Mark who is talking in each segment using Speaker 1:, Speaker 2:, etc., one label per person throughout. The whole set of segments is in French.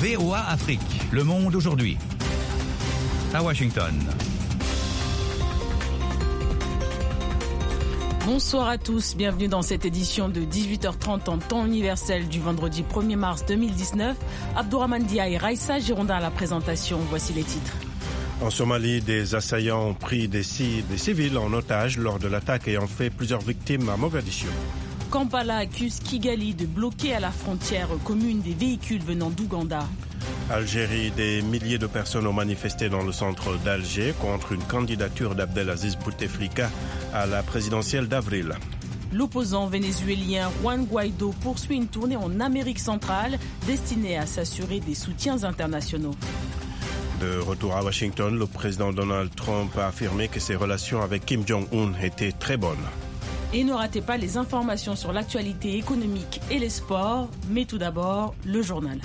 Speaker 1: VOA Afrique, le monde aujourd'hui. À Washington.
Speaker 2: Bonsoir à tous, bienvenue dans cette édition de 18h30 en temps universel du vendredi 1er mars 2019. Abdourahmane Dia et Raissa Girondin à la présentation, voici les titres.
Speaker 3: En Somalie, des assaillants ont pris des civils en otage lors de l'attaque ayant fait plusieurs victimes à Mogadiscio.
Speaker 2: Kampala accuse Kigali de bloquer à la frontière commune des véhicules venant d'Ouganda.
Speaker 3: Algérie, des milliers de personnes ont manifesté dans le centre d'Alger contre une candidature d'Abdelaziz Bouteflika à la présidentielle d'avril.
Speaker 2: L'opposant vénézuélien Juan Guaido poursuit une tournée en Amérique centrale destinée à s'assurer des soutiens internationaux.
Speaker 3: De retour à Washington, le président Donald Trump a affirmé que ses relations avec Kim Jong-un étaient très bonnes.
Speaker 2: Et ne ratez pas les informations sur l'actualité économique et les sports, mais tout d'abord, le journal.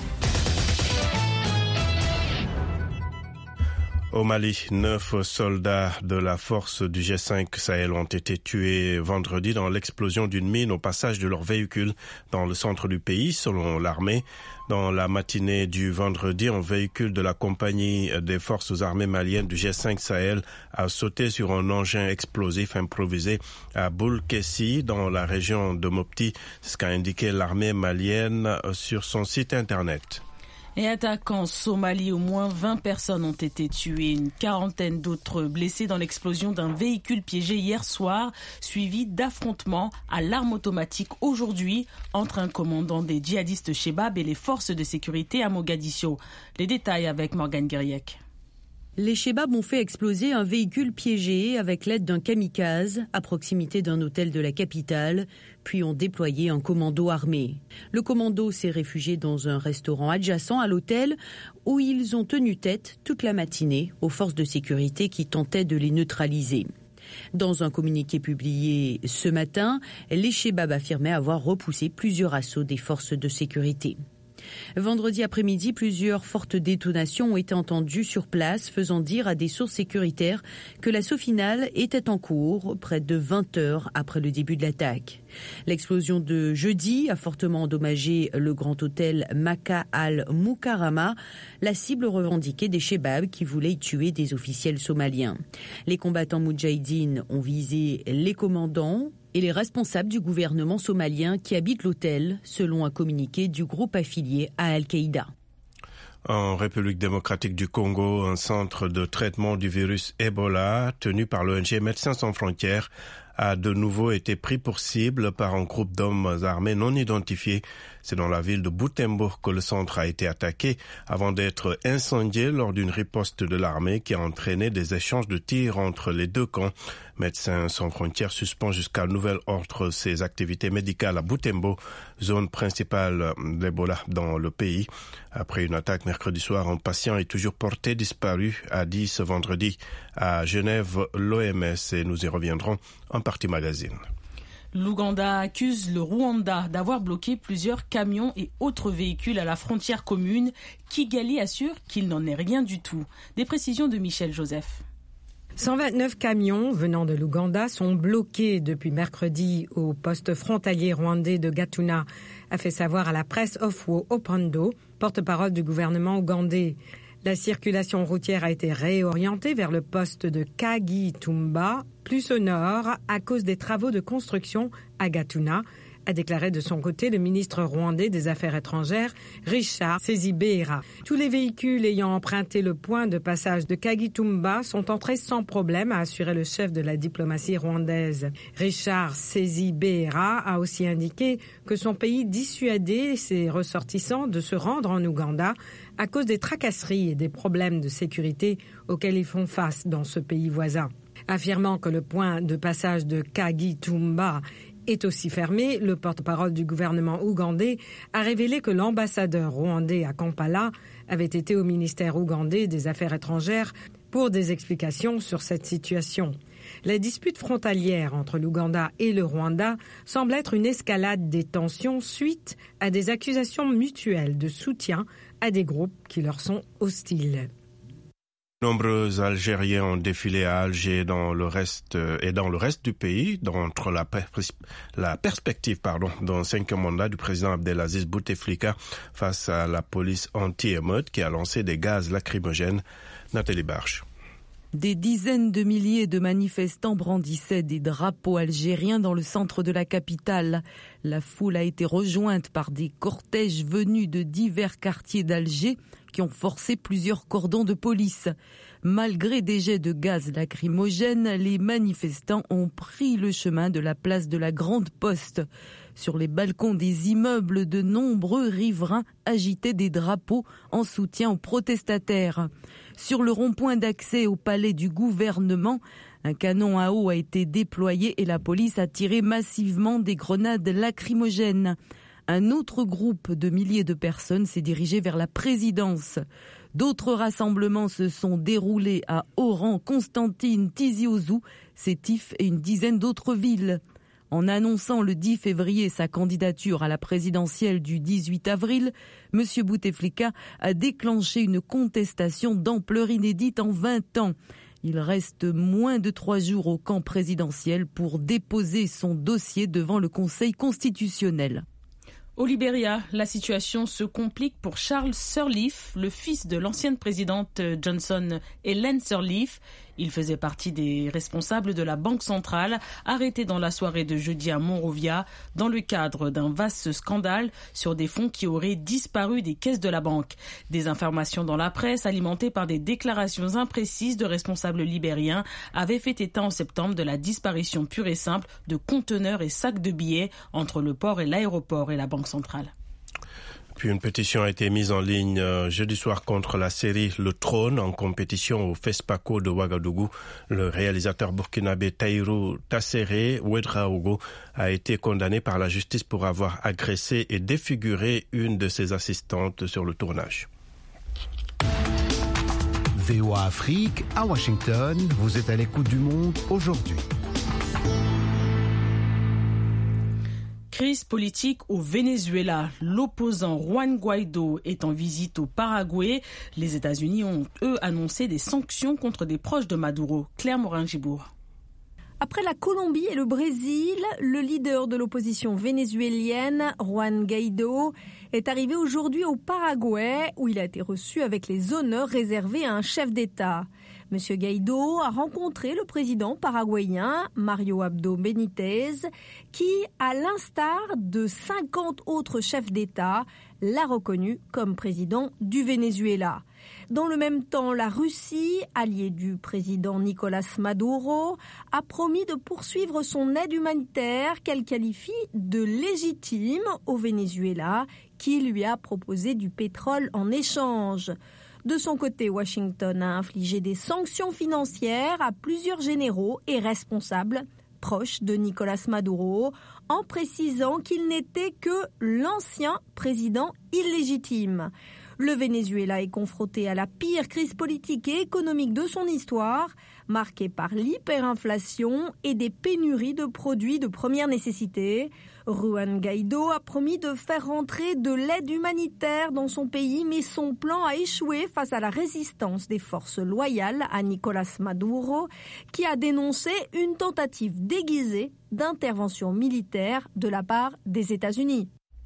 Speaker 3: Au Mali, 9 soldats de la force du G5 Sahel ont été tués vendredi dans l'explosion d'une mine au passage de leur véhicule dans le centre du pays, selon l'armée. Dans la matinée du vendredi, un véhicule de la compagnie des forces armées maliennes du G5 Sahel a sauté sur un engin explosif improvisé à Boulkessi, dans la région de Mopti, ce qu'a indiqué l'armée malienne sur son site internet.
Speaker 2: Et attaque en Somalie, au moins 20 personnes ont été tuées, une quarantaine d'autres blessées dans l'explosion d'un véhicule piégé hier soir, suivi d'affrontements à l'arme automatique aujourd'hui entre un commandant des djihadistes Chebab et les forces de sécurité à Mogadiscio. Les détails avec Morgane Guiriec.
Speaker 4: Les Chebab ont fait exploser un véhicule piégé avec l'aide d'un kamikaze à proximité d'un hôtel de la capitale, puis ont déployé un commando armé. Le commando s'est réfugié dans un restaurant adjacent à l'hôtel où ils ont tenu tête toute la matinée aux forces de sécurité qui tentaient de les neutraliser. Dans un communiqué publié ce matin, les Chebab affirmaient avoir repoussé plusieurs assauts des forces de sécurité. Vendredi après-midi, plusieurs fortes détonations ont été entendues sur place, faisant dire à des sources sécuritaires que l'assaut final était en cours près de 20 heures après le début de l'attaque. L'explosion de jeudi a fortement endommagé le grand hôtel Maka al-Mukarrama, la cible revendiquée des Chebab qui voulaient y tuer des officiels somaliens. Les combattants moudjahidines ont visé les commandants et les responsables du gouvernement somalien qui habitent l'hôtel, selon un communiqué du groupe affilié à Al-Qaïda.
Speaker 3: En République démocratique du Congo, un centre de traitement du virus Ebola, tenu par l'ONG Médecins sans frontières, a de nouveau été pris pour cible par un groupe d'hommes armés non identifiés. C'est dans la ville de Butembo que le centre a été attaqué avant d'être incendié lors d'une riposte de l'armée qui a entraîné des échanges de tirs entre les deux camps. Médecins sans frontières suspend jusqu'à nouvel ordre ses activités médicales à Butembo, zone principale d'Ebola dans le pays. Après une attaque mercredi soir, un patient est toujours porté disparu, a dit ce vendredi à Genève l'OMS, et nous y reviendrons en partie magazine.
Speaker 2: L'Ouganda accuse le Rwanda d'avoir bloqué plusieurs camions et autres véhicules à la frontière commune. Kigali assure qu'il n'en est rien du tout. Des précisions de Michel Joseph.
Speaker 5: 129 camions venant de l'Ouganda sont bloqués depuis mercredi au poste frontalier rwandais de Gatuna, a fait savoir à la presse Ofwo Opondo, porte-parole du gouvernement ougandais. La circulation routière a été réorientée vers le poste de Kagitumba, plus au nord, à cause des travaux de construction à Gatuna, a déclaré de son côté le ministre rwandais des Affaires étrangères, Richard Sezibera. Tous les véhicules ayant emprunté le point de passage de Kagitumba sont entrés sans problème, a assuré le chef de la diplomatie rwandaise. Richard Sezibera a aussi indiqué que son pays dissuadait ses ressortissants de se rendre en Ouganda à cause des tracasseries et des problèmes de sécurité auxquels ils font face dans ce pays voisin. Affirmant que le point de passage de Kagitumba est aussi fermé, le porte-parole du gouvernement ougandais a révélé que l'ambassadeur rwandais à Kampala avait été au ministère ougandais des Affaires étrangères pour des explications sur cette situation. La dispute frontalière entre l'Ouganda et le Rwanda semble être une escalade des tensions suite à des accusations mutuelles de soutien à des groupes qui leur sont hostiles.
Speaker 3: Nombreux Algériens ont défilé à Alger et dans le reste du pays, entre la perspective d'un 5e mandat du président Abdelaziz Bouteflika face à la police anti-émeute qui a lancé des gaz lacrymogènes. Nathalie Barche.
Speaker 6: Des dizaines de milliers de manifestants brandissaient des drapeaux algériens dans le centre de la capitale. La foule a été rejointe par des cortèges venus de divers quartiers d'Alger qui ont forcé plusieurs cordons de police. Malgré des jets de gaz lacrymogènes, les manifestants ont pris le chemin de la place de la Grande Poste. Sur les balcons des immeubles, de nombreux riverains agitaient des drapeaux en soutien aux protestataires. Sur le rond-point d'accès au palais du gouvernement, un canon à eau a été déployé et la police a tiré massivement des grenades lacrymogènes. Un autre groupe de milliers de personnes s'est dirigé vers la présidence. D'autres rassemblements se sont déroulés à Oran, Constantine, Tizi Ouzou, Sétif et une dizaine d'autres villes. En annonçant le 10 février sa candidature à la présidentielle du 18 avril, M. Bouteflika a déclenché une contestation d'ampleur inédite en 20 ans. Il reste moins de 3 jours au camp présidentiel pour déposer son dossier devant le Conseil constitutionnel.
Speaker 2: Au Libéria, la situation se complique pour Charles Sirleaf, le fils de l'ancienne présidente Johnson, Helen Sirleaf. Il faisait partie des responsables de la Banque centrale, arrêté dans la soirée de jeudi à Monrovia, dans le cadre d'un vaste scandale sur des fonds qui auraient disparu des caisses de la banque. Des informations dans la presse, alimentées par des déclarations imprécises de responsables libériens, avaient fait état en septembre de la disparition pure et simple de conteneurs et sacs de billets entre le port et l'aéroport et la Banque centrale.
Speaker 3: Puis une pétition a été mise en ligne jeudi soir contre la série Le Trône en compétition au FESPACO de Ouagadougou. Le réalisateur burkinabé Tahirou Tasséré Ouedraogo a été condamné par la justice pour avoir agressé et défiguré une de ses assistantes sur le tournage.
Speaker 7: VOA Afrique, à Washington, vous êtes à l'écoute du monde aujourd'hui.
Speaker 2: Crise politique au Venezuela. L'opposant Juan Guaido est en visite au Paraguay. Les États-Unis ont, eux, annoncé des sanctions contre des proches de Maduro. Claire Morin-Gibour.
Speaker 8: Après la Colombie et le Brésil, le leader de l'opposition vénézuélienne, Juan Guaido, est arrivé aujourd'hui au Paraguay où il a été reçu avec les honneurs réservés à un chef d'État. Monsieur Guaido a rencontré le président paraguayen Mario Abdo Benítez qui, à l'instar de 50 autres chefs d'État, l'a reconnu comme président du Venezuela. Dans le même temps, la Russie, alliée du président Nicolás Maduro, a promis de poursuivre son aide humanitaire qu'elle qualifie de légitime au Venezuela, qui lui a proposé du pétrole en échange. De son côté, Washington a infligé des sanctions financières à plusieurs généraux et responsables proches de Nicolás Maduro, en précisant qu'il n'était que l'ancien président illégitime. Le Venezuela est confronté à la pire crise politique et économique de son histoire, marquée par l'hyperinflation et des pénuries de produits de première nécessité. Juan Guaido a promis de faire rentrer de l'aide humanitaire dans son pays, mais son plan a échoué face à la résistance des forces loyales à Nicolás Maduro, qui a dénoncé une tentative déguisée d'intervention militaire de la part des États-Unis.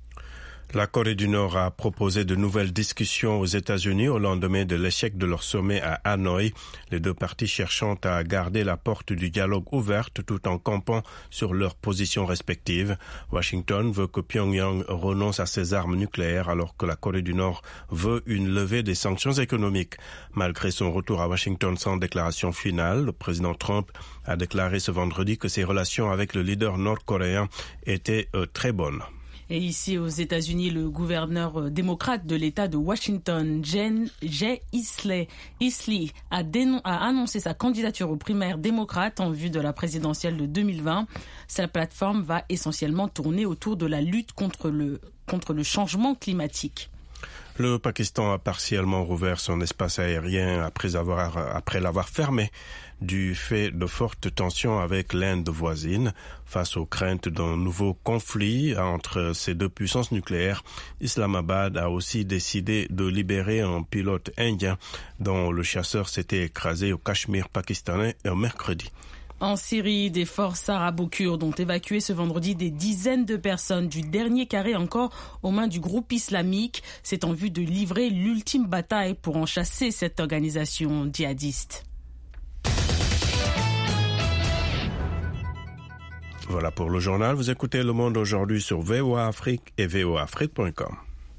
Speaker 3: La Corée du Nord a proposé de nouvelles discussions aux États-Unis au lendemain de l'échec de leur sommet à Hanoï, les deux parties cherchant à garder la porte du dialogue ouverte tout en campant sur leurs positions respectives. Washington veut que Pyongyang renonce à ses armes nucléaires alors que la Corée du Nord veut une levée des sanctions économiques. Malgré son retour à Washington sans déclaration finale, le président Trump a déclaré ce vendredi que ses relations avec le leader nord-coréen étaient très bonnes.
Speaker 2: Et ici aux États-Unis, le gouverneur démocrate de l'État de Washington, Jay Inslee, a annoncé sa candidature aux primaires démocrates en vue de la présidentielle de 2020. Sa plateforme va essentiellement tourner autour de la lutte contre le changement climatique.
Speaker 3: Le Pakistan a partiellement rouvert son espace aérien après l'avoir fermé du fait de fortes tensions avec l'Inde voisine. Face aux craintes d'un nouveau conflit entre ces deux puissances nucléaires, Islamabad a aussi décidé de libérer un pilote indien dont le chasseur s'était écrasé au Cachemire pakistanais mercredi.
Speaker 2: En Syrie, des forces arabo-kurdes ont évacué ce vendredi des dizaines de personnes du dernier carré encore aux mains du groupe islamique. C'est en vue de livrer l'ultime bataille pour en chasser cette organisation djihadiste.
Speaker 3: Voilà pour le journal. Vous écoutez Le Monde aujourd'hui sur VOA Afrique et voaafrique.com.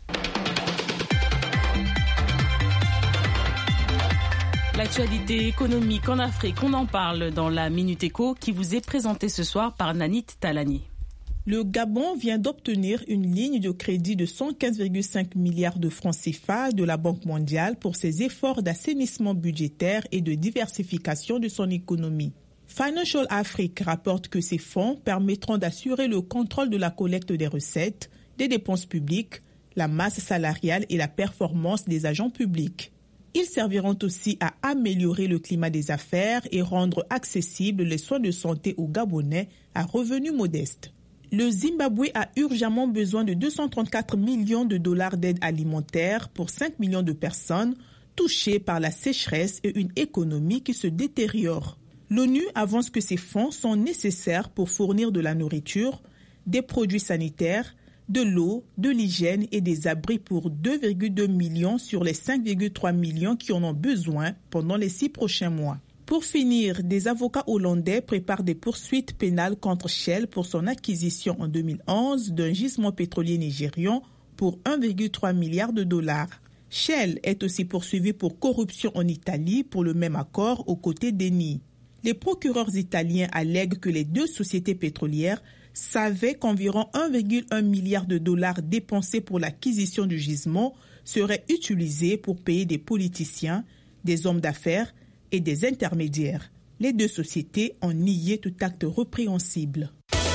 Speaker 2: L'actualité économique en Afrique, on en parle dans la Minute Éco qui vous est présentée ce soir par Nanit Talani.
Speaker 9: Le Gabon vient d'obtenir une ligne de crédit de 115,5 milliards de francs CFA de la Banque mondiale pour ses efforts d'assainissement budgétaire et de diversification de son économie. Financial Afrique rapporte que ces fonds permettront d'assurer le contrôle de la collecte des recettes, des dépenses publiques, la masse salariale et la performance des agents publics. Ils serviront aussi à améliorer le climat des affaires et rendre accessibles les soins de santé aux Gabonais à revenus modestes. Le Zimbabwe a urgemment besoin de 234 millions de dollars d'aide alimentaire pour 5 millions de personnes touchées par la sécheresse et une économie qui se détériore. L'ONU avance que ces fonds sont nécessaires pour fournir de la nourriture, des produits sanitaires, de l'eau, de l'hygiène et des abris pour 2,2 millions sur les 5,3 millions qui en ont besoin pendant les 6 prochains mois. Pour finir, des avocats hollandais préparent des poursuites pénales contre Shell pour son acquisition en 2011 d'un gisement pétrolier nigérian pour 1,3 milliard de dollars. Shell est aussi poursuivi pour corruption en Italie pour le même accord aux côtés d'Eni. Les procureurs italiens allèguent que les deux sociétés pétrolières savaient qu'environ 1,1 milliard de dollars dépensés pour l'acquisition du gisement seraient utilisés pour payer des politiciens, des hommes d'affaires et des intermédiaires. Les deux sociétés ont nié tout acte répréhensible.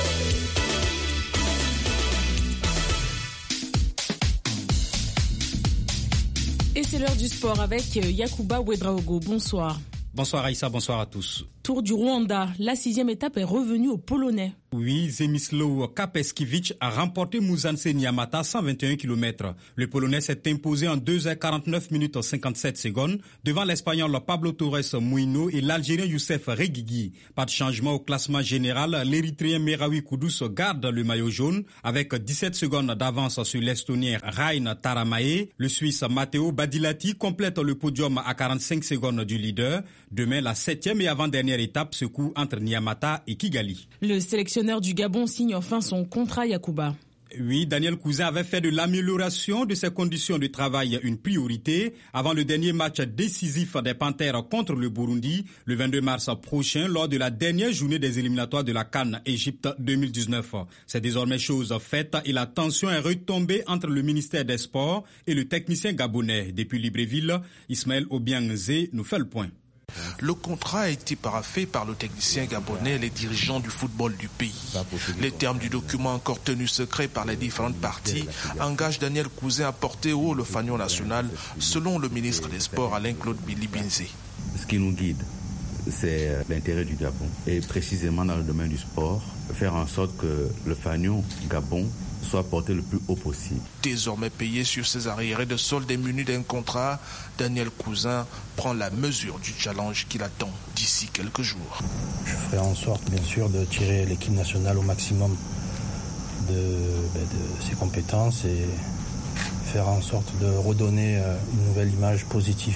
Speaker 2: Et c'est l'heure du sport avec Yacouba Ouedraogo. Bonsoir.
Speaker 10: Bonsoir Aïssa, bonsoir à tous.
Speaker 2: Tour du Rwanda, la 6e étape est revenue aux Polonais.
Speaker 10: Oui, Zemislaw Kapeskiewicz a remporté Musanse Nyamata 121 km. Le Polonais s'est imposé en 2h49 minutes 57 secondes devant l'Espagnol Pablo Torres Mouino et l'Algérien Youssef Reguigui. Pas de changement au classement général, l'Érythréen Merawi Kudus garde le maillot jaune avec 17 secondes d'avance sur l'Estonien Rain Taramae. Le Suisse Matteo Badilati complète le podium à 45 secondes du leader. Demain, la 7e et avant-dernière étape se court entre Nyamata et Kigali.
Speaker 2: Le sélectionneur du Gabon signe enfin son contrat, Yacouba.
Speaker 10: Oui, Daniel Cousin avait fait de l'amélioration de ses conditions de travail une priorité avant le dernier match décisif des Panthères contre le Burundi le 22 mars prochain lors de la dernière journée des éliminatoires de la CAN Égypte 2019. C'est désormais chose faite et la tension est retombée entre le ministère des Sports et le technicien gabonais. Depuis Libreville, Ismaël Obiangze nous fait le point.
Speaker 11: Le contrat a été paraphé par le technicien gabonais et les dirigeants du football du pays. Les termes du document, encore tenus secrets par les différentes parties, engagent Daniel Cousin à porter haut le fanion national, selon le ministre des Sports Alain-Claude Billy-Binzé.
Speaker 12: Ce qui nous guide, c'est l'intérêt du Gabon. Et précisément dans le domaine du sport, faire en sorte que le fanion Gabon soit porté le plus haut possible.
Speaker 11: Désormais payé sur ses arriérés de solde et muni d'un contrat, Daniel Cousin prend la mesure du challenge qu'il attend d'ici quelques jours.
Speaker 13: Je ferai en sorte, bien sûr, de tirer l'équipe nationale au maximum de ses compétences et faire en sorte de redonner une nouvelle image positive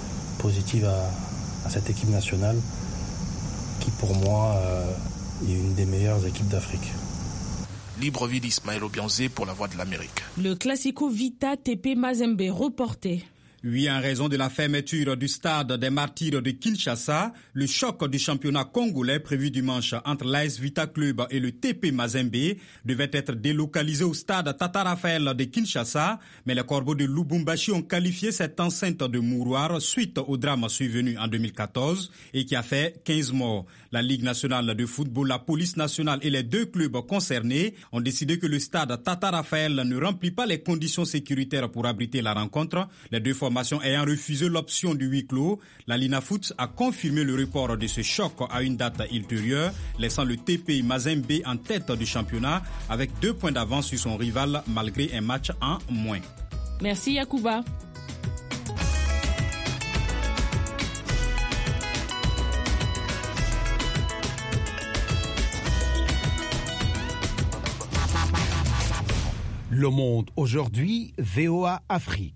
Speaker 13: à cette équipe nationale qui, pour moi, est une des meilleures équipes d'Afrique.
Speaker 11: Libreville, Ismaël Obiangze pour la Voix de l'Amérique.
Speaker 2: Le Classico Vita TP Mazembe reporté.
Speaker 10: Oui, en raison de la fermeture du stade des Martyrs de Kinshasa, le choc du championnat congolais prévu dimanche entre l'AS Vita Club et le TP Mazembe devait être délocalisé au stade Tata Raphaël de Kinshasa, mais les Corbeaux de Lubumbashi ont qualifié cette enceinte de mouroir suite au drame survenu en 2014 et qui a fait 15 morts. La Ligue nationale de football, la police nationale et les deux clubs concernés ont décidé que le stade Tata Raphaël ne remplit pas les conditions sécuritaires pour abriter la rencontre. Les deux formations ayant refusé l'option du huis clos, la Linafoot a confirmé le report de ce choc à une date ultérieure, laissant le TP Mazembe en tête du championnat avec 2 points d'avance sur son rival malgré un match en moins.
Speaker 2: Merci Yacouba.
Speaker 7: Le Monde aujourd'hui, VOA Afrique.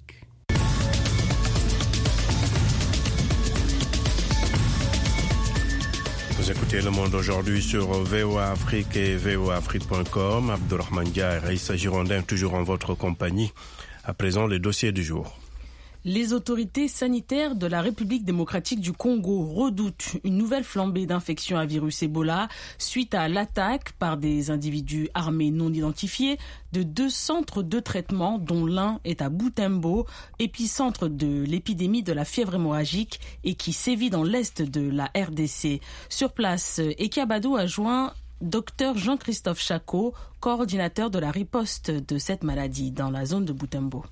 Speaker 3: Vous écoutez Le Monde aujourd'hui sur VOA Afrique et voaafrique.com. Abdourahmane Dia et Raïssa Girondin toujours en votre compagnie. À présent, les dossiers du jour.
Speaker 2: Les autorités sanitaires de la République démocratique du Congo redoutent une nouvelle flambée d'infection à virus Ebola suite à l'attaque par des individus armés non identifiés de 2 centres de traitement dont l'un est à Butembo, épicentre de l'épidémie de la fièvre hémorragique et qui sévit dans l'est de la RDC. Sur place, Ekabado a joint Dr Jean-Christophe Chako, coordinateur de la riposte de cette maladie dans la zone de Butembo.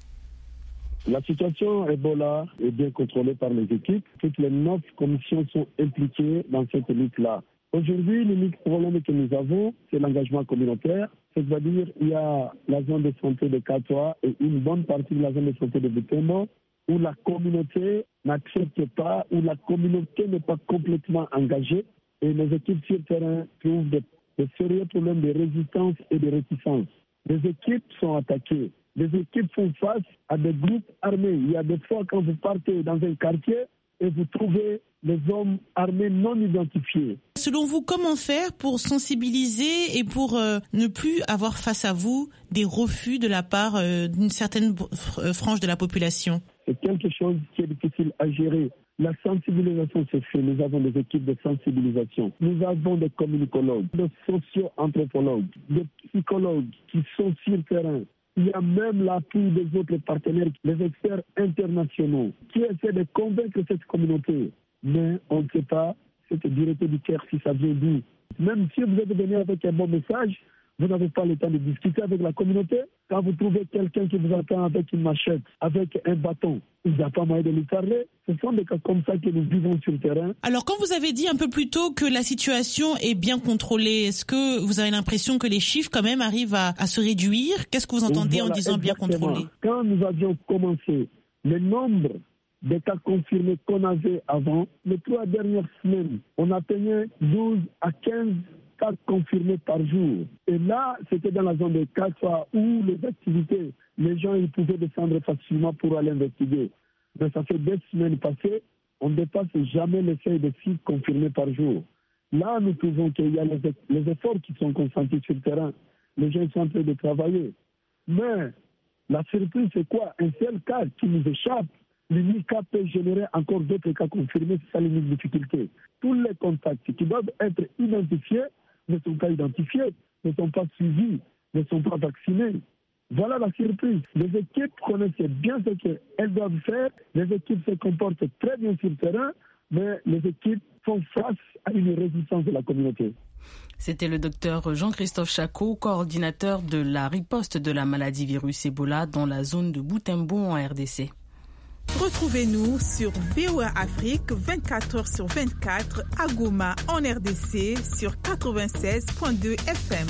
Speaker 14: La situation Ebola est bien contrôlée par les équipes. Toutes les 9 commissions sont impliquées dans cette lutte-là. Aujourd'hui, l'unique problème que nous avons, c'est l'engagement communautaire. C'est-à-dire il y a la zone de santé de Katoa et une bonne partie de la zone de santé de Butembo où la communauté n'accepte pas, où la communauté n'est pas complètement engagée et les équipes sur le terrain trouvent de sérieux problèmes de résistance et de réticence. Les équipes sont attaquées. Les équipes font face à des groupes armés. Il y a des fois quand vous partez dans un quartier et vous trouvez des hommes armés non identifiés.
Speaker 9: Selon vous, comment faire pour sensibiliser et pour ne plus avoir face à vous des refus de la part d'une certaine frange de la population? C'est quelque chose qui est difficile à gérer. La sensibilisation se fait. Nous avons des équipes de sensibilisation. Nous avons des communicologues, des socio-anthropologues, des psychologues qui sont sur le terrain. Il y a même l'appui des autres partenaires, les experts internationaux, qui essaient de convaincre cette communauté. Mais on ne sait pas cette dureté du cœur si ça vient d'où. Même si vous êtes venu avec un bon message, vous n'avez pas le temps de discuter avec la communauté. Quand vous trouvez quelqu'un qui vous attend avec une machette, avec un bâton, il n'y a pas moyen de lui parler. Ce sont des cas comme ça que nous vivons sur le terrain. Alors, quand vous avez dit un peu plus tôt que la situation est bien contrôlée, est-ce que vous avez l'impression que les chiffres quand même arrivent à se réduire? Qu'est-ce que vous entendez en disant bien contrôlé?
Speaker 14: Quand nous avions commencé, le nombre de cas confirmés qu'on avait avant, les 3 dernières semaines, on atteignait 12 à 15 cas confirmés par jour. Et là, c'était dans la zone de Katoa où les activités, les gens ils pouvaient descendre facilement pour aller investiguer. Mais ça fait 2 semaines passées, on ne dépasse jamais le seuil de 6 confirmés par jour. Là, nous trouvons qu'il y a les efforts qui sont consentis sur le terrain. Les gens sont en train de travailler. Mais la surprise, c'est quoi? Un seul cas qui nous échappe, l'unique cas peut générer encore d'autres cas confirmés, c'est ça l'unique difficulté. Tous les contacts qui doivent être identifiés ne sont pas identifiés, ne sont pas suivis, ne sont pas vaccinés. Voilà la surprise. Les équipes connaissent bien ce qu'elles doivent faire. Les équipes se comportent très bien sur le terrain, mais les équipes font face à une résistance de la communauté.
Speaker 2: C'était le docteur Jean-Christophe Chako, coordinateur de la riposte de la maladie virus Ebola dans la zone de Butembo en RDC.
Speaker 9: Retrouvez-nous sur VOA Afrique 24h/24 à Goma en RDC sur 96.2 FM.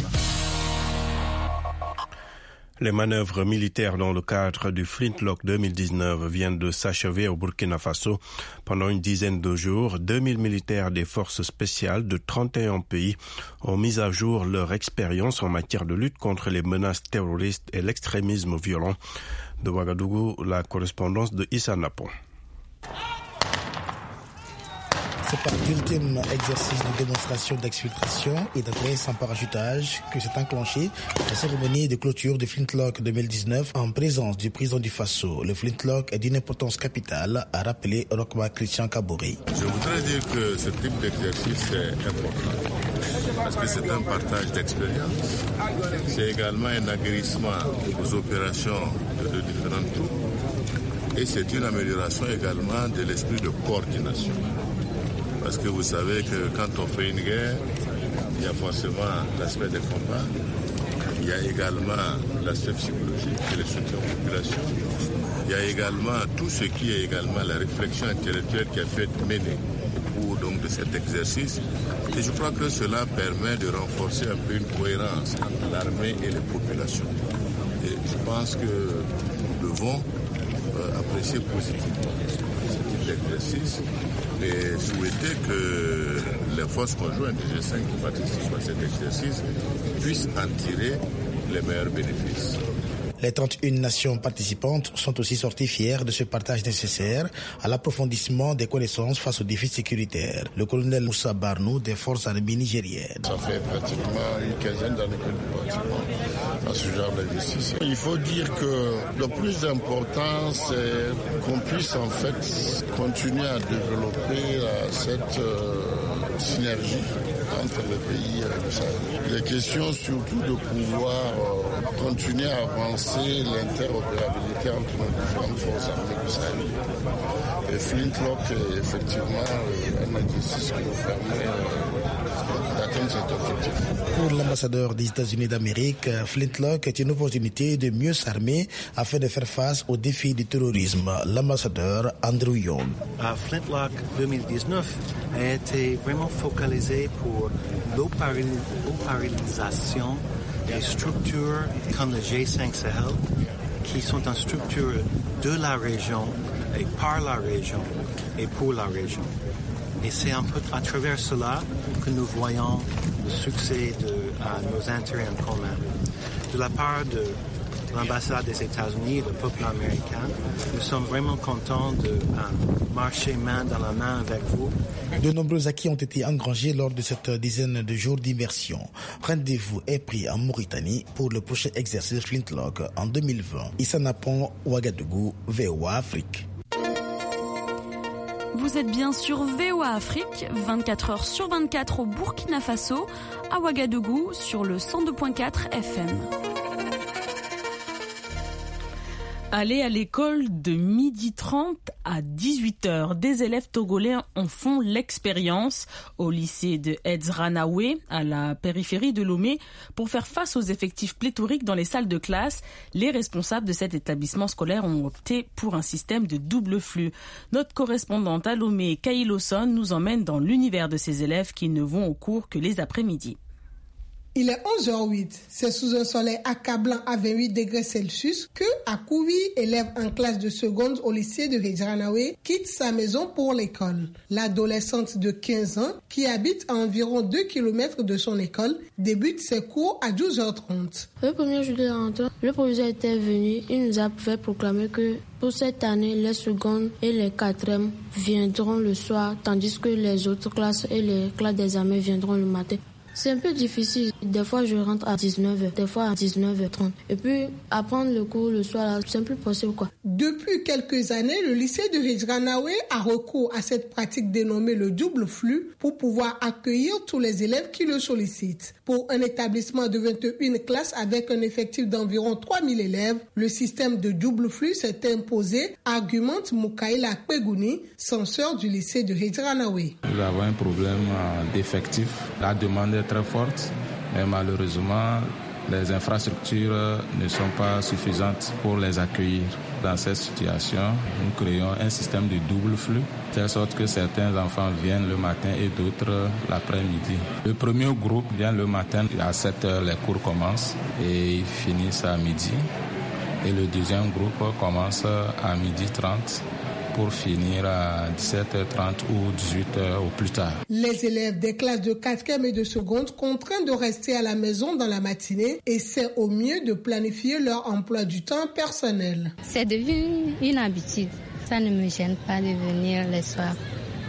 Speaker 3: Les manœuvres militaires dans le cadre du Flintlock 2019 viennent de s'achever au Burkina Faso. Pendant une dizaine de jours, 2000 militaires des forces spéciales de 31 pays ont mis à jour leur expérience en matière de lutte contre les menaces terroristes et l'extrémisme violent. De Ouagadougou, la correspondance de Issa Napon.
Speaker 15: C'est par l'ultime exercice de démonstration d'exfiltration et d'atterrissage sans parachutage que s'est enclenchée la cérémonie de clôture de Flintlock 2019 en présence du président du Faso. Le Flintlock est d'une importance capitale, a rappelé Rokma Christian Kabouré.
Speaker 16: Je voudrais dire que ce type d'exercice est important parce que c'est un partage d'expérience. C'est également un aguerrissement aux opérations de différentes troupes et c'est une amélioration également de l'esprit de coordination. Parce que vous savez que quand on fait une guerre, il y a forcément l'aspect des combats, il y a également l'aspect psychologique et le soutien aux populations, il y a également tout ce qui est également la réflexion intellectuelle qui a pu être menée au cours donc de cet exercice. Et je crois que cela permet de renforcer un peu une cohérence entre l'armée et les populations. Et je pense que nous devons apprécier positivement ce type d'exercice et souhaiter que les forces conjointes du G5 qui participent à cet exercice puissent en tirer les meilleurs bénéfices.
Speaker 15: Les 31 nations participantes sont aussi sorties fières de ce partage nécessaire à l'approfondissement des connaissances face aux défis sécuritaires. Le colonel Moussa Barnou des forces armées nigériennes.
Speaker 17: Ça fait pratiquement une quinzaine d'années que nous participons à ce genre d'exercice. Il faut dire que le plus important, c'est qu'on puisse en fait continuer à développer cette synergie entre les pays du Sahel. Il est question surtout de pouvoir continuer à avancer l'interopérabilité entre nos différentes forces armées du Sahel. Et Flintlock est effectivement un exercice qui nous permet d'atteindre cet objectif.
Speaker 15: Pour l'ambassadeur des États-Unis d'Amérique, Flintlock est une opportunité de mieux s'armer afin de faire face aux défis du terrorisme. L'ambassadeur Andrew Young.
Speaker 18: Flintlock 2019 a été vraiment focalisé pour l'opéralisation des structures comme le G5 Sahel, qui sont une structure de la région et par la région et pour la région. Et c'est un peu à travers cela que nous voyons le succès de nos intérêts en commun. De la part de l'ambassade des États-Unis et le peuple américain, nous sommes vraiment contents de marcher main dans la main avec vous.
Speaker 15: De nombreux acquis ont été engrangés lors de cette dizaine de jours d'immersion. Rendez-vous est pris en Mauritanie pour le prochain exercice Flintlock en 2020. Issa Napon, Ouagadougou, VOA Afrique.
Speaker 19: Vous êtes bien sur VOA Afrique, 24 heures sur 24 au Burkina Faso, à Ouagadougou sur le 102.4 FM.
Speaker 2: Aller à l'école de 12h30 à 18h. Des élèves togolais en font l'expérience au lycée de Edzranaoué, à la périphérie de Lomé. Pour faire face aux effectifs pléthoriques dans les salles de classe, les responsables de cet établissement scolaire ont opté pour un système de double flux. Notre correspondante à Lomé, Kaï Lawson, nous emmène dans l'univers de ces élèves qui ne vont au cours que les après-midi.
Speaker 20: Il est 11h08. C'est sous un soleil accablant à 28 degrés Celsius que Akouvi, élève en classe de seconde au lycée de Edzranaoué, quitte sa maison pour l'école. L'adolescente de 15 ans, qui habite à environ 2 km de son école, débute ses cours à 12h30.
Speaker 21: Le premier jour de la rentrée, le proviseur était venu. Il nous a fait proclamer que pour cette année, les secondes et les quatrièmes viendront le soir, tandis que les autres classes et les classes d'examen viendront le matin. C'est un peu difficile. Des fois, je rentre à 19h, des fois à 19h30. Et puis, apprendre le cours le soir, là, c'est un peu possible, quoi.
Speaker 20: Depuis quelques années, le lycée de Edzranaoué a recours à cette pratique dénommée le double flux pour pouvoir accueillir tous les élèves qui le sollicitent. Pour un établissement de 21 classes avec un effectif d'environ 3000 élèves, le système de double flux s'est imposé, argumente Moukaïla Kpegouni, censeur du lycée de Edzranaoué.
Speaker 22: Nous avons un problème d'effectifs. La demande est très forte, mais malheureusement, les infrastructures ne sont pas suffisantes pour les accueillir. Dans cette situation, nous créons un système de double flux, de telle sorte que certains enfants viennent le matin et d'autres l'après-midi. Le premier groupe vient le matin, à 7h les cours commencent et ils finissent à midi. Et le deuxième groupe commence à 12h30 pour finir à 17h30 ou 18h au plus tard.
Speaker 20: Les élèves des classes de 4e et de seconde contraints de rester à la maison dans la matinée essaient au mieux de planifier leur emploi du temps personnel.
Speaker 23: C'est devenu une habitude. Ça ne me gêne pas de venir les soirs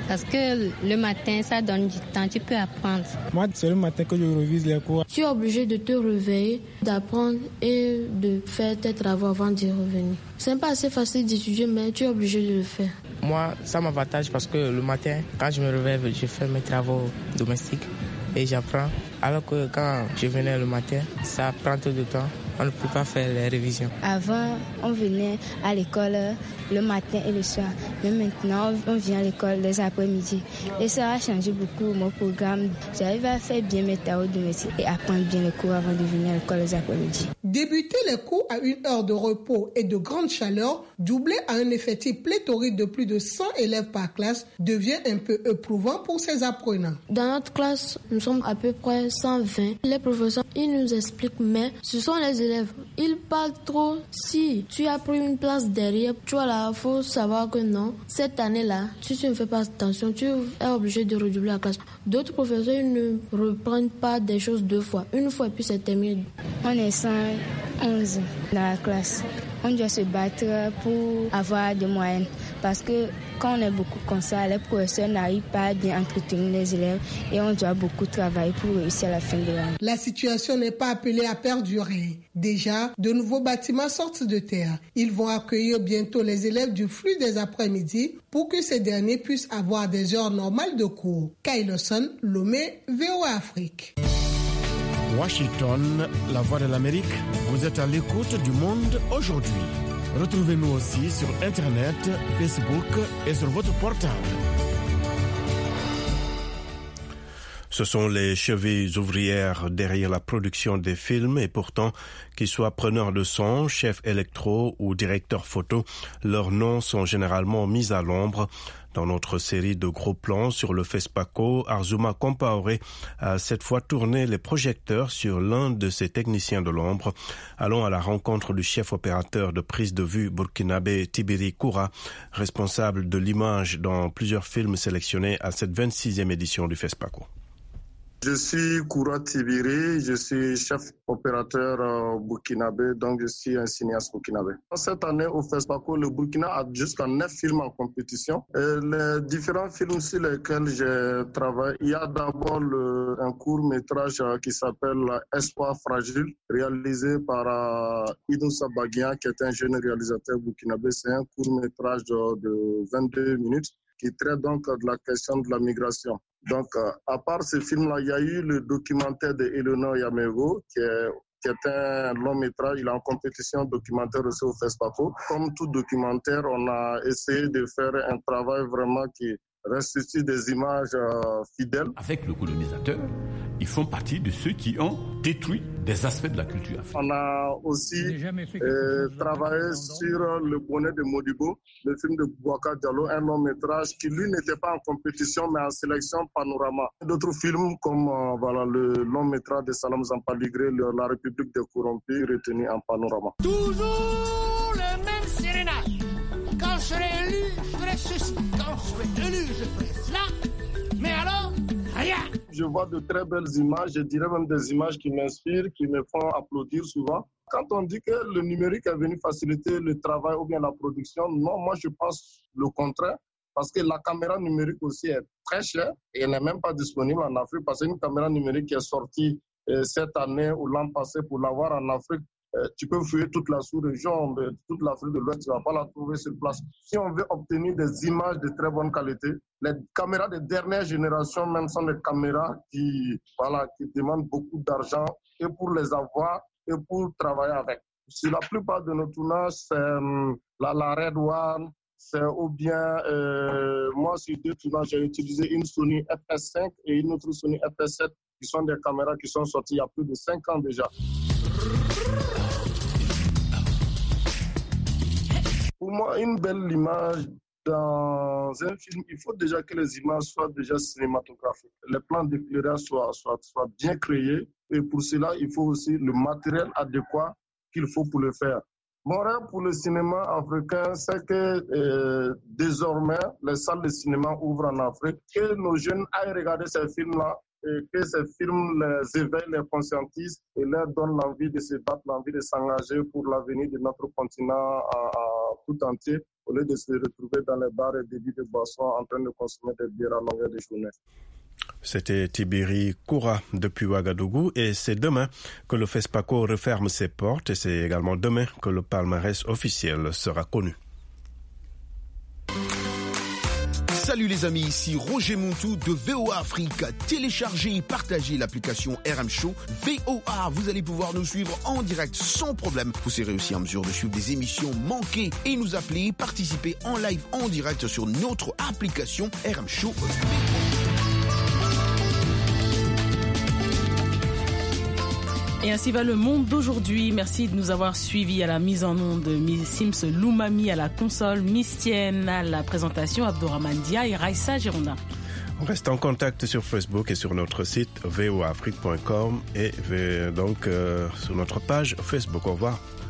Speaker 1: Parce que le matin, ça donne du temps, tu peux apprendre.
Speaker 4: Moi, c'est le matin que je révise les cours.
Speaker 21: Tu es obligé de te réveiller, d'apprendre et de faire tes travaux avant d'y revenir. C'est pas assez facile d'étudier, mais tu es obligé de le faire.
Speaker 4: Moi, ça m'avantage parce que le matin, quand je me réveille, je fais mes travaux domestiques et j'apprends. Alors que quand je venais le matin, ça prend trop de temps. On ne peut pas faire les révisions.
Speaker 1: Avant, on venait à l'école le matin et le soir. Mais maintenant, on vient à l'école les après-midi. Et ça a changé beaucoup mon programme. J'arrive à faire bien mes travaux domestiques et apprendre bien les cours avant de venir à l'école les après-midi.
Speaker 20: Débuter les cours à 1 heure de repos et de grande chaleur, doublé à un effectif pléthorique de plus de 100 élèves par classe, devient un peu éprouvant pour ces apprenants.
Speaker 21: Dans notre classe, nous sommes à peu près 120. Les professeurs, ils nous expliquent, mais ce sont les élèves. Ils parlent trop. Si tu as pris une place derrière, tu vois là, il faut savoir que non, cette année-là, si tu ne fais pas attention, tu es obligé de redoubler la classe. D'autres professeurs, ils ne reprennent pas des choses 2 fois. Une fois et puis c'est terminé.
Speaker 1: On est 111 dans la classe. On doit se battre pour avoir des moyennes. Parce que quand on est beaucoup comme ça, les professeurs n'arrivent pas à bien entretenir les élèves et on doit beaucoup travailler pour réussir à la fin de l'année.
Speaker 20: La situation n'est pas appelée à perdurer. Déjà, de nouveaux bâtiments sortent de terre. Ils vont accueillir bientôt les élèves du flux des après-midi pour que ces derniers puissent avoir des heures normales de cours. Kailoson, Lomé, VOA Afrique.
Speaker 7: Washington, la voix de l'Amérique, vous êtes à l'écoute du monde aujourd'hui. Retrouvez-nous aussi sur Internet, Facebook et sur votre portable.
Speaker 3: Ce sont les chevilles ouvrières derrière la production des films et pourtant, qu'ils soient preneurs de son, chefs électro ou directeurs photo, leurs noms sont généralement mis à l'ombre. Dans notre série de gros plans sur le FESPACO, Arzuma Compaoré a cette fois tourné les projecteurs sur l'un de ses techniciens de l'ombre. Allons à la rencontre du chef opérateur de prise de vue burkinabé Tibiri Koura, responsable de l'image dans plusieurs films sélectionnés à cette 26e édition du FESPACO.
Speaker 23: Je suis Koura Tibiri, je suis chef opérateur burkinabé, donc je suis un cinéaste burkinabé. Cette année au FESPACO, le Burkina a jusqu'à 9 films en compétition. Et les différents films sur lesquels j'ai travaillé, il y a d'abord un court-métrage qui s'appelle Espoir fragile, réalisé par Idoussa Baguian, qui est un jeune réalisateur burkinabé. C'est un court-métrage de 22 minutes qui traite donc de la question de la migration. Donc, à part ce film-là, il y a eu le documentaire de Eleonore Yamego, qui est un long métrage. Il est en compétition documentaire aussi au FESPACO. Comme tout documentaire, on a essayé de faire un travail vraiment qui restitue des images fidèles.
Speaker 24: Avec le colonisateur, ils font partie de ceux qui ont détruit des aspects de la culture africaine.
Speaker 23: On a aussi travaillé sur Le bonnet de Modibo, le film de Boubacar Diallo, un long métrage qui lui n'était pas en compétition mais en sélection Panorama. D'autres films comme le long métrage de Salam Zampaligré, La République des corrompus, retenu en Panorama.
Speaker 25: Toujours le même sérénage. Quand je serai élu, je ferai ceci. Quand je serai élu, je ferai cela. Mais alors, rien.
Speaker 23: Je vois de très belles images, je dirais même des images qui m'inspirent, qui me font applaudir souvent. Quand on dit que le numérique est venu faciliter le travail ou bien la production, non, moi je pense le contraire. Parce que la caméra numérique aussi est très chère et elle n'est même pas disponible en Afrique. Parce qu'une caméra numérique qui est sortie cette année ou l'an passé, pour l'avoir en Afrique, tu peux fouiller toute la sous-région, toute l'Afrique de l'Ouest, tu ne vas pas la trouver sur place. Si on veut obtenir des images de très bonne qualité, les caméras de dernière génération même sont des caméras qui demandent beaucoup d'argent et pour les avoir et pour travailler avec. Sur la plupart de nos tournages, c'est la Red One, c'est ou bien, moi sur 2 tournages, j'ai utilisé une Sony FS5 et une autre Sony FS7 qui sont des caméras qui sont sorties il y a plus de 5 ans déjà. Pour moi, une belle image dans un film, il faut déjà que les images soient déjà cinématographiques. Les plans d'éclairage soient bien créés et pour cela, il faut aussi le matériel adéquat qu'il faut pour le faire. Mon rêve pour le cinéma africain, c'est que désormais, les salles de cinéma ouvrent en Afrique, que nos jeunes aillent regarder ces films-là et que ces films les éveillent, les conscientisent et leur donnent l'envie de se battre, l'envie de s'engager pour l'avenir de notre continent tout entier. au lieu de se retrouver dans les bars et débits de boissons en train de consommer des bières à longueur de journée.
Speaker 3: C'était Tibiri Koura depuis Ouagadougou et c'est demain que le FESPACO referme ses portes et c'est également demain que le palmarès officiel sera connu.
Speaker 5: Salut les amis, ici Roger Montou de VOA Afrique. Téléchargez et partagez l'application RM Show VOA. Vous allez pouvoir nous suivre en direct sans problème. Vous serez aussi en mesure de suivre des émissions manquées et nous appeler, participer en live en direct sur notre application RM Show.
Speaker 2: Et ainsi va le monde d'aujourd'hui. Merci de nous avoir suivis à la mise en onde de Sims Loumami à la console, Miss Tienne à la présentation, Abdourahmane Dia et Raissa Gironda.
Speaker 3: On reste en contact sur Facebook et sur notre site voaafrique.com et donc sur notre page Facebook. Au revoir.